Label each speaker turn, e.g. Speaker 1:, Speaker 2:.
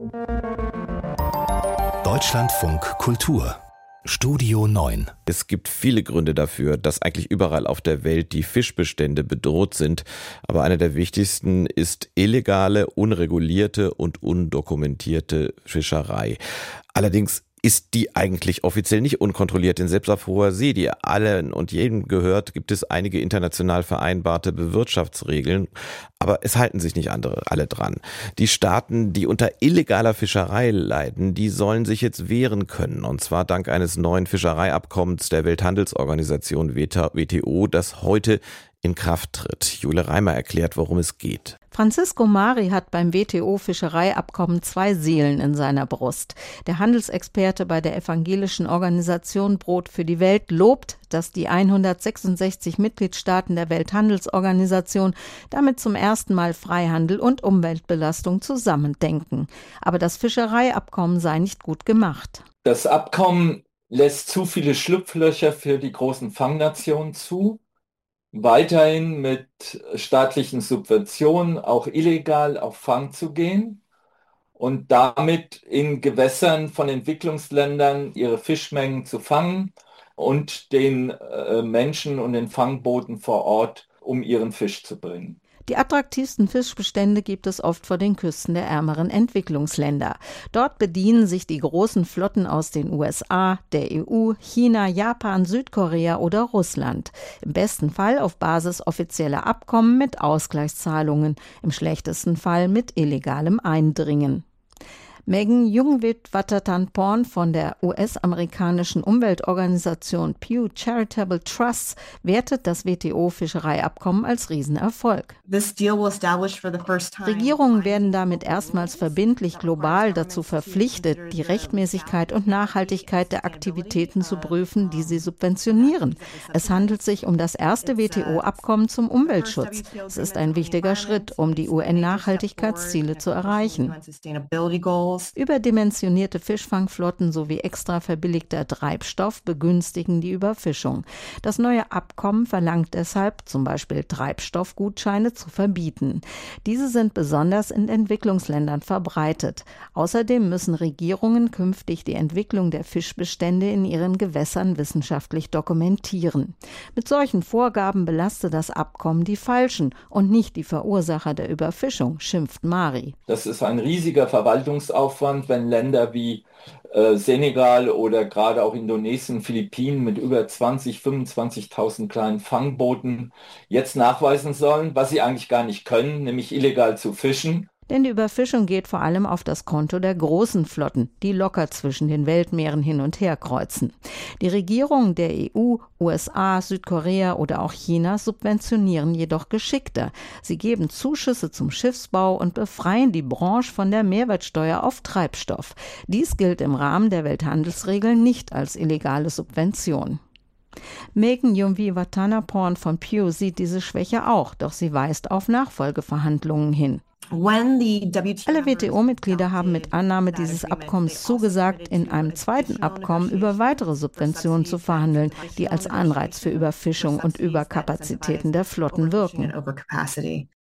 Speaker 1: Deutschlandfunk Kultur Studio 9.
Speaker 2: Es gibt viele Gründe dafür, dass eigentlich überall auf der Welt die Fischbestände bedroht sind. Aber einer der wichtigsten ist illegale, unregulierte und undokumentierte Fischerei. Allerdings ist die eigentlich offiziell nicht unkontrolliert, denn selbst auf hoher See, die allen und jedem gehört, gibt es einige international vereinbarte Bewirtschaftsregeln, aber es halten sich nicht alle dran. Die Staaten, die unter illegaler Fischerei leiden, die sollen sich jetzt wehren können, und zwar dank eines neuen Fischereiabkommens der Welthandelsorganisation WTO, das heute in Kraft tritt. Jule Reimer erklärt, worum es geht.
Speaker 3: Francisco Mari hat beim WTO-Fischereiabkommen 2 Seelen in seiner Brust. Der Handelsexperte bei der evangelischen Organisation Brot für die Welt lobt, dass die 166 Mitgliedstaaten der Welthandelsorganisation damit zum ersten Mal Freihandel und Umweltbelastung zusammendenken. Aber das Fischereiabkommen sei nicht gut gemacht.
Speaker 4: Das Abkommen lässt zu viele Schlupflöcher für die großen Fangnationen zu. Weiterhin mit staatlichen Subventionen auch illegal auf Fang zu gehen und damit in Gewässern von Entwicklungsländern ihre Fischmengen zu fangen und den Menschen und den Fangbooten vor Ort um ihren Fisch zu bringen.
Speaker 3: Die attraktivsten Fischbestände gibt es oft vor den Küsten der ärmeren Entwicklungsländer. Dort bedienen sich die großen Flotten aus den USA, der EU, China, Japan, Südkorea oder Russland. Im besten Fall auf Basis offizieller Abkommen mit Ausgleichszahlungen, im schlechtesten Fall mit illegalem Eindringen. Megan Jungwirth-Watertan-Porn von der US-amerikanischen Umweltorganisation Pew Charitable Trusts wertet das WTO-Fischereiabkommen als Riesenerfolg. Regierungen werden damit erstmals verbindlich global dazu verpflichtet, die Rechtmäßigkeit und Nachhaltigkeit der Aktivitäten zu prüfen, die sie subventionieren. Es handelt sich um das erste WTO-Abkommen zum Umweltschutz. Es ist ein wichtiger Schritt, um die UN-Nachhaltigkeitsziele zu erreichen. Überdimensionierte Fischfangflotten sowie extra verbilligter Treibstoff begünstigen die Überfischung. Das neue Abkommen verlangt deshalb, zum Beispiel Treibstoffgutscheine zu verbieten. Diese sind besonders in Entwicklungsländern verbreitet. Außerdem müssen Regierungen künftig die Entwicklung der Fischbestände in ihren Gewässern wissenschaftlich dokumentieren. Mit solchen Vorgaben belastet das Abkommen die Falschen und nicht die Verursacher der Überfischung, schimpft Mari.
Speaker 4: Das ist ein riesiger Verwaltungsaufwand, wenn Länder wie Senegal oder gerade auch Indonesien, Philippinen mit über 25.000 kleinen Fangbooten jetzt nachweisen sollen, was sie eigentlich gar nicht können, nämlich illegal zu fischen.
Speaker 3: Denn die Überfischung geht vor allem auf das Konto der großen Flotten, die locker zwischen den Weltmeeren hin und her kreuzen. Die Regierungen der EU, USA, Südkorea oder auch China subventionieren jedoch geschickter. Sie geben Zuschüsse zum Schiffsbau und befreien die Branche von der Mehrwertsteuer auf Treibstoff. Dies gilt im Rahmen der Welthandelsregeln nicht als illegale Subvention. Megan Jungwirth-Watertan-Porn von Pew sieht diese Schwäche auch, doch sie weist auf Nachfolgeverhandlungen hin. Alle WTO-Mitglieder haben mit Annahme dieses Abkommens zugesagt, in einem zweiten Abkommen über weitere Subventionen zu verhandeln, die als Anreiz für Überfischung und Überkapazitäten der Flotten wirken.